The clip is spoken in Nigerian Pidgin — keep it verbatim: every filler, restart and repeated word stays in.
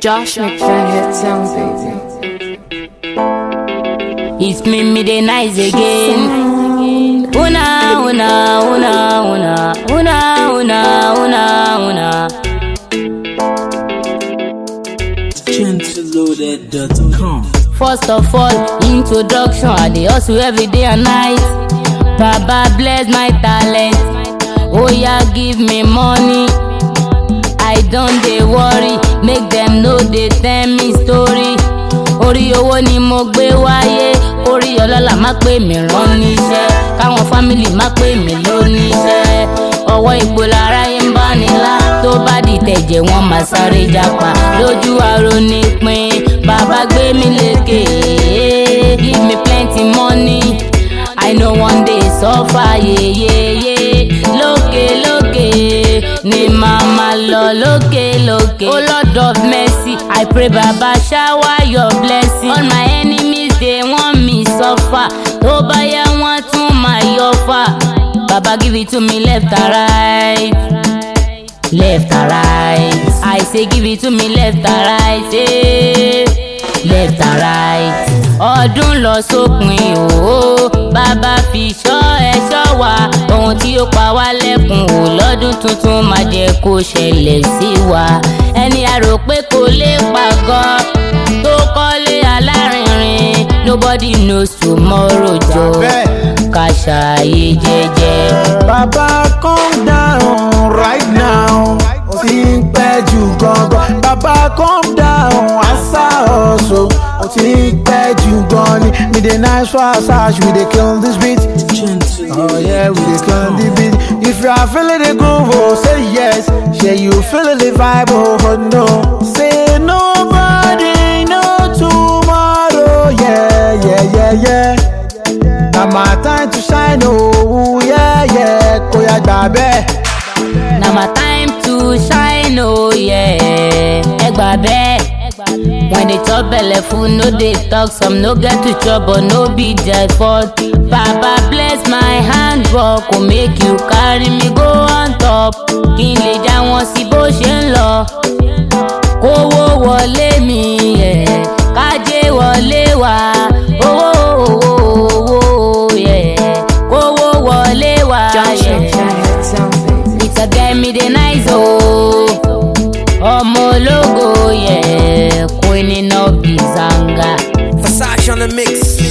Josh McDaniel sound, baby. It's me, me the nice again. Una, una, una, una, una, una, una, una. Gentleloaded dot com. First of all, introduction. I dey hustle every day and night. Baba bless my talent. Oh yeah, give me money. I don't dey worry, make them know they tell me story. Orí owó ni mo gbé wáyé, orí ọlọ́lá má pè mí rán níṣẹ́, káwọn fámìlì má pè mí lóníṣẹ́. Ọwọ́ ipò láráyé ń bá nílá, tó bá di tẹ̀jẹ̀ wọn máa sáré jápa. Lójú àrò nípìn, bàbá gbé mi lékè, give me plenty money. I know one day suffer, yeah, yeah, yeah. Lókè lókè ni màmá lọ, lókè lókè. Oh Lord of mercy, I pray Baba shower your blessing. All my enemies they want me suffer. Tó bá yẹ wọ́n tún máa yọfà. Baba give it to me left and right, left and right. I say give it to me left and right, say left and right. Ọdún lọ sópin o, bàbá fi ṣọ́ ẹ ṣọ́ wa. Ohun tí ó pa wá lẹ́kùn o lọ́dún tuntun máa jẹ́ kó ṣẹlẹ̀ sí wa. Ẹni a rò pé kò lè pàgọ́ tó kọ́lé alárinrin. Nobody knows tomorrow jọ ká ṣàyè jẹ́jẹ́. Baba calm down right now. O ti ń pẹ́ jù gangan. Baba calm down asa ọ̀ṣọ́. O ti ń pẹ́ jù gan ni. Me dey nice for asaj, we dey kill this beat. Oh yeah, we dey kill the beat. If you are feeling the groove, oh say yes. Say you feeling the vibe, oh no. Say nobody know tomorrow. Yeah, yeah, yeah, yeah. Now my time to shine, oh yeah, yeah. Koya gbabe. Now my time to shine, oh yeah. Ẹ gbà bẹ́ẹ̀. When they chop belle full, no they talk. Some no get to chop, but no be their fault. Baba bless my handwork, will make you carry me go on top. Kí n lè já wọn sí bó ṣe ń lọ. Kówó wọlé mi, yeah. Kájé wọlé wá. Owó owó owó, yeah. Kówó wọlé wá, Josh yeah. McDaniel sound, baby. It's a get me the nice, oh. Ọmọ ológo, yeah. Queen of the Zanga. Versace on the mix.